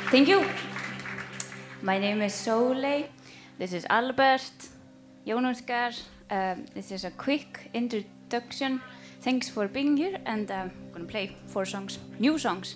Thank you. My name is Sóley. This is Albert, Jón Óskar. This is a quick introduction. Thanks for being here, and I'm going to play 4 songs, new songs.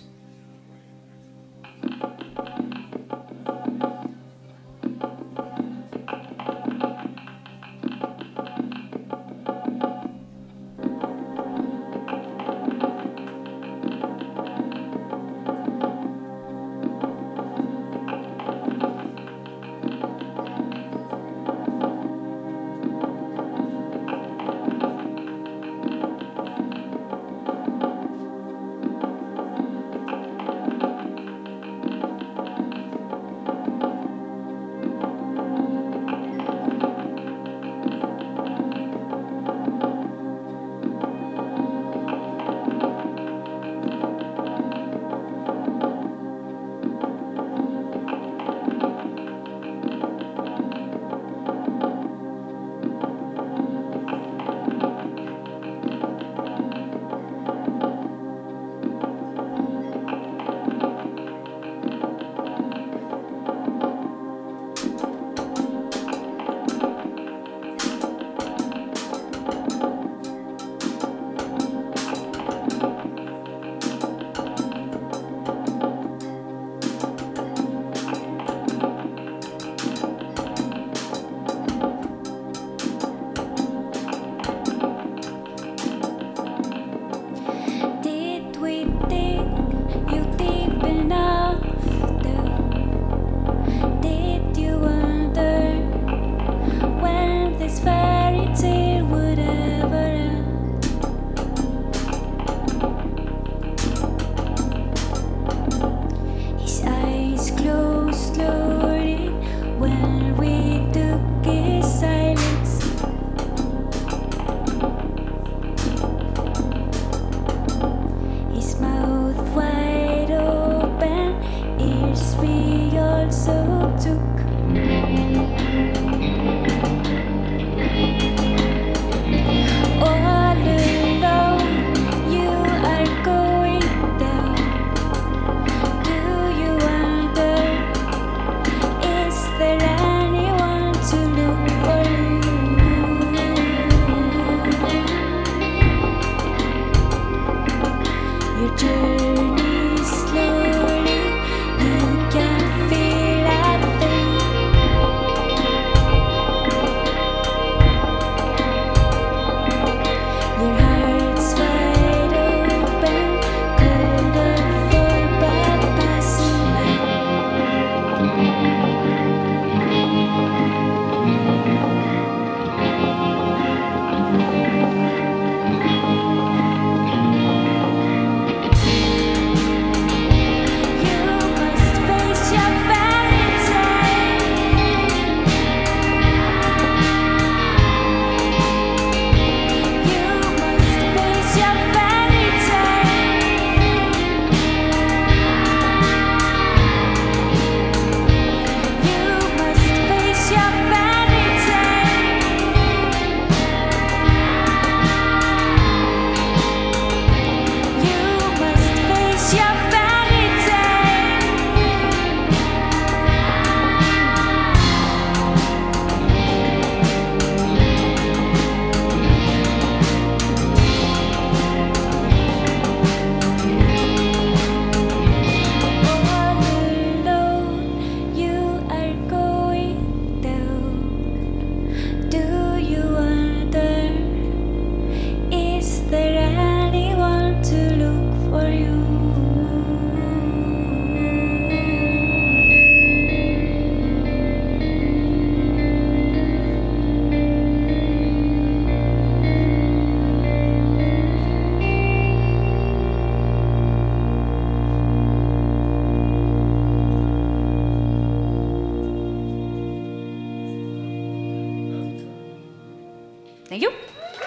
Thank you.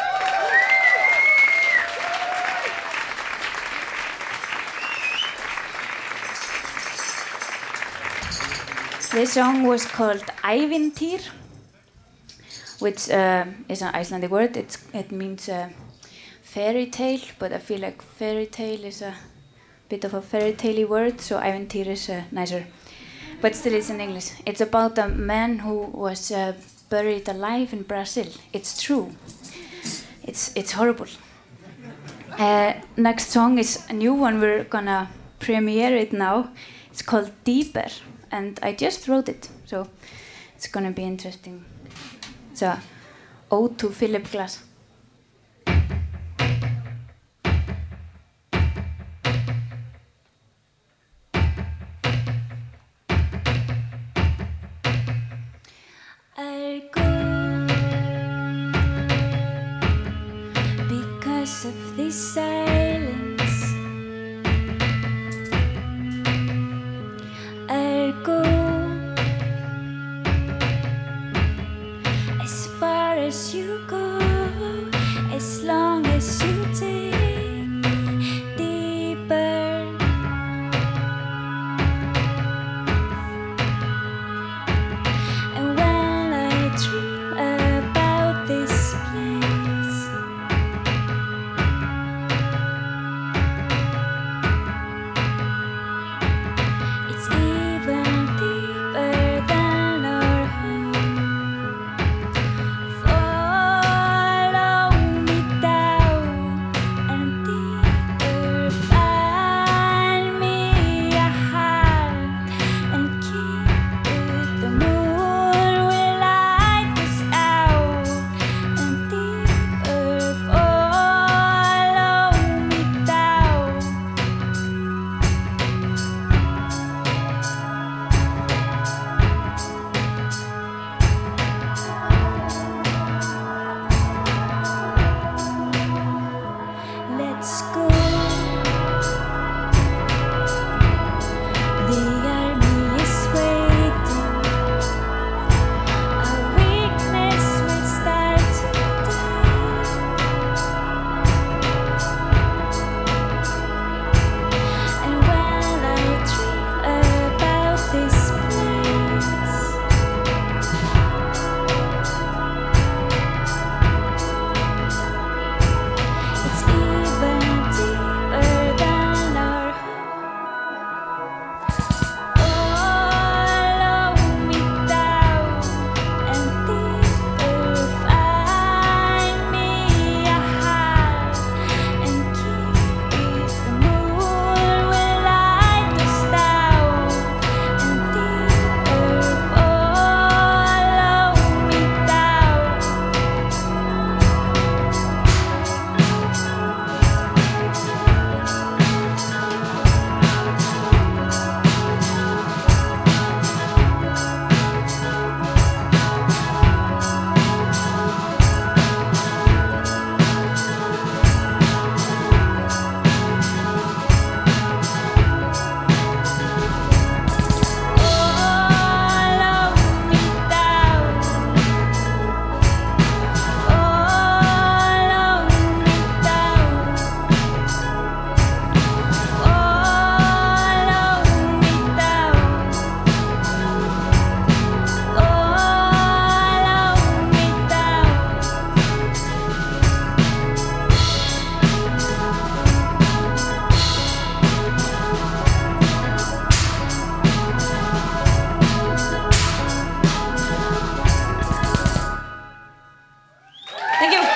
This song was called Ævintýr, which is an Icelandic word. It means fairy tale, but I feel like fairy tale is a bit of a fairy tale-y word, so Ævintýr is nicer. but still it's in English. It's about a man who was buried alive in Brazil. It's true. It's horrible. Next song is a new one. We're gonna premiere it now. It's called Deeper, and I just wrote it, so it's gonna be interesting. It's a ode to Philip Glass. I'll go because of this silence. I'll go as far as you go, as long as you take me deeper. And when I dream about this place, it's even deeper than our home. Follow me down and deeper. Find me a heart and keep it. The moon will light us out and deeper. Follow me down. Let's go. The army is waiting. Our weakness will start today. And when I dream about this place, it's even deeper than our home. Follow me down and deeper. Find me a heart and keep it. The moon will light us down and deeper. Follow me down. Follow me down. Follow me down. Follow me down. Follow me down. Thank you.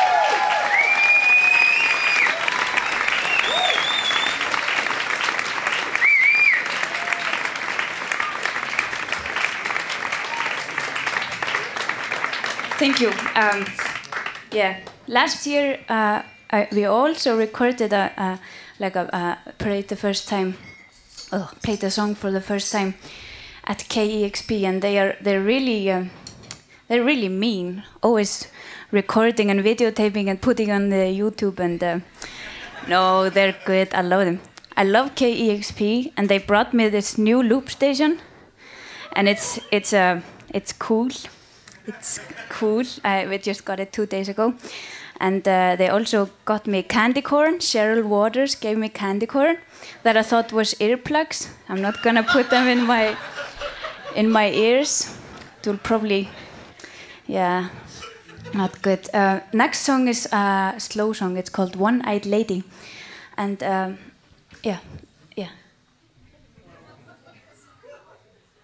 Thank you. Yeah, last year we also recorded played the first time, played a song for the first time at KEXP, and they're really mean, always recording and videotaping and putting on the YouTube, and no, they're good. I love them. I love KEXP, and they brought me this new loop station, and it's cool. It's cool. We just got it 2 days ago, and they also got me candy corn. Cheryl Waters gave me candy corn that I thought was earplugs. I'm not gonna put them in my ears. It will probably, yeah, not good. Next song is a slow song. It's called One-Eyed Lady, and yeah.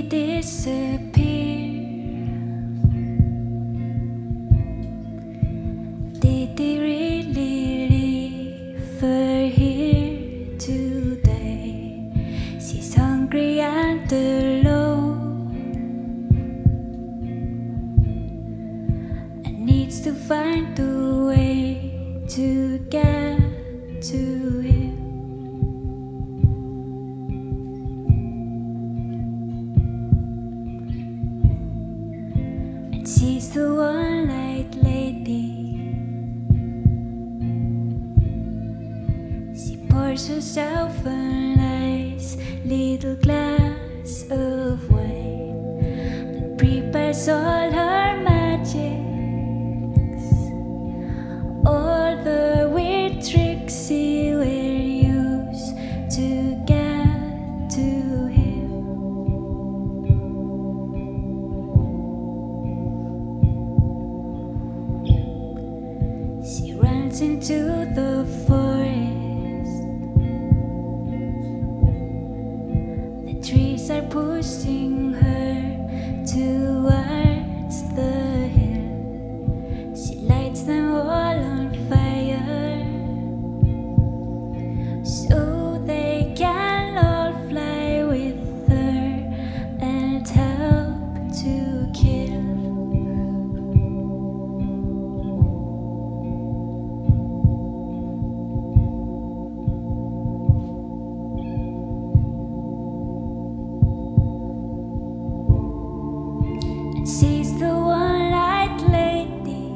we disappear? Did they really leave her here today? She's hungry and alone and needs to find a way to get to him. And she's the one-eyed lady. She pours herself a nice little glass of wine and prepares all her magics, all the weird tricks she will use to get to him. She runs into the forest. The trees are pushing her towards the hill. She lights them all on fire so they can all fly with her and help to kill. And she's the one-eyed lady.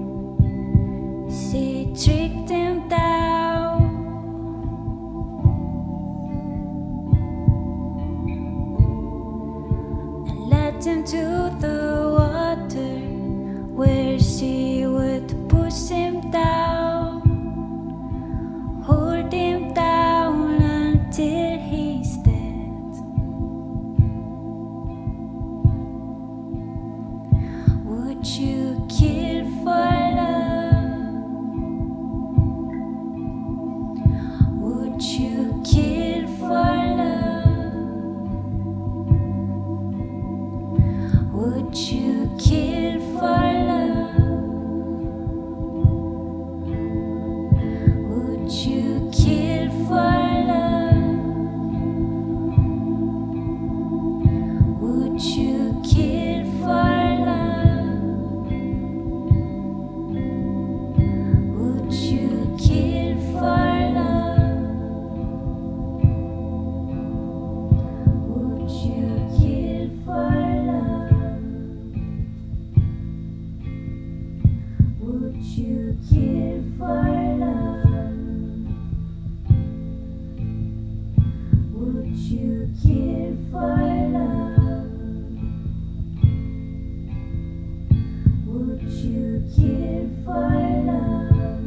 She tricked him down and led him to the water where she would push him down, hold him down until he's dead. Would you kill for love? Would you kill for love? Would you kill for love? Would you kill for love? Would you kill for love? Would you kill for love? Would you kill for love? Would you kill for love? Would you kill for love? Would you kill for love?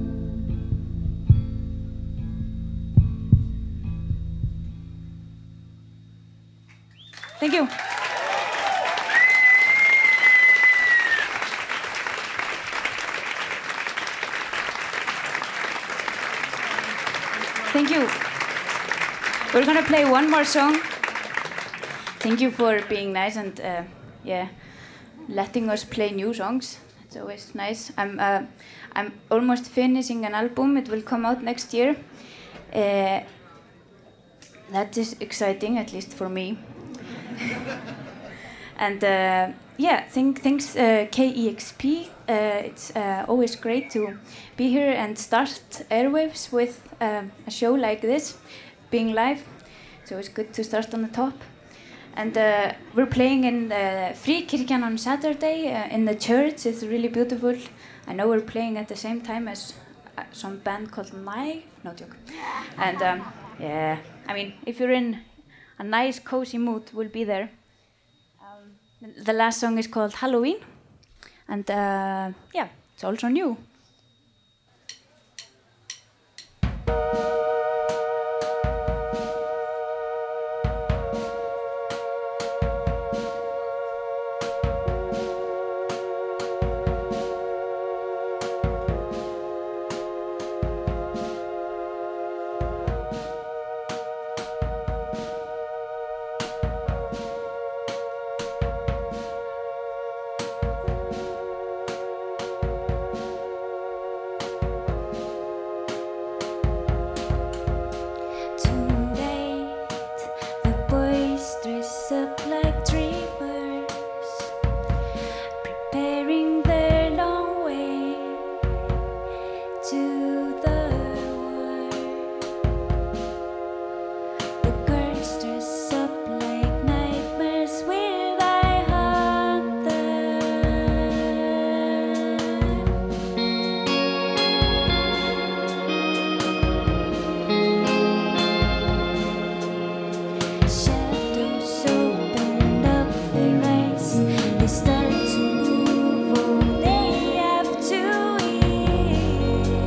Thank you. Thank you. We're gonna play one more song. Thank you for being nice and yeah, letting us play new songs. It's always nice. I'm almost finishing an album. It will come out next year. That is exciting, at least for me. And yeah, thanks KEXP. It's always great to be here and start Airwaves with a show like this, being live. So it's good to start on the top. And we're playing in the Fríkirkjan on Saturday in the church. It's really beautiful. I know we're playing at the same time as some band called Mai. No joke. And yeah, I mean, if you're in a nice, cozy mood, we'll be there. The last song is called Halloween. And yeah, it's also new. up like dreamers, preparing their long way to the world. The girls dress up like nightmares, will I hunt them? Shadows open up their eyes, they start to move, oh they have to eat.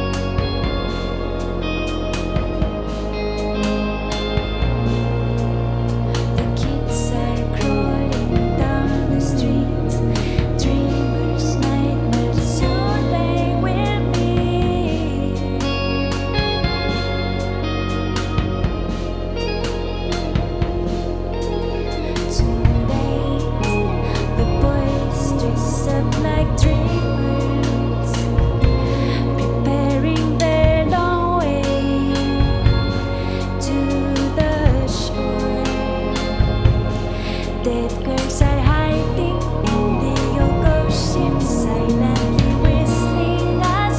The kids are crawling down the street, dreamers, nightmares, soon they will meet. Tonight, the boys dress up like dreamers, preparing their long way to the shore. Dead girls are hiding in the old ghost ship, silently whistling us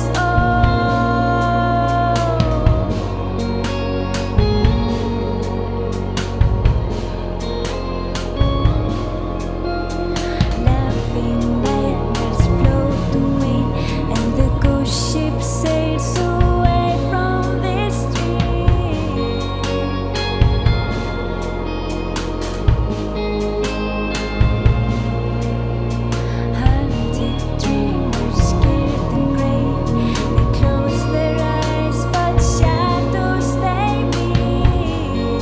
all. Laughing nightmares float away, and the ghost ship sails away from this dream. Hunted dreamers, scared and brave, they close their eyes, but shadows they meet.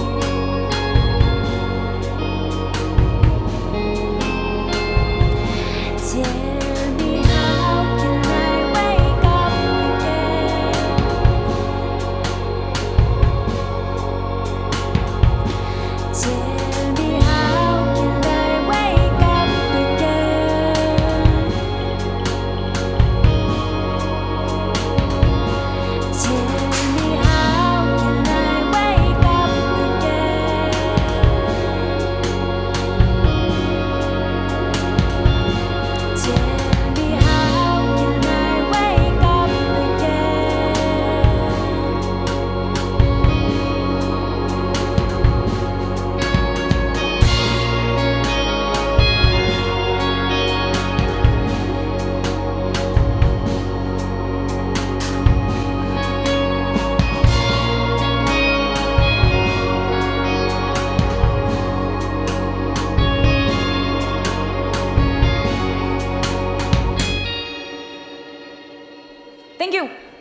Tell me, how can I wake up again? Tell me, how can I wake up again? Tell me, how can I wake up again? Tell me, how can I wake up again? Thank you.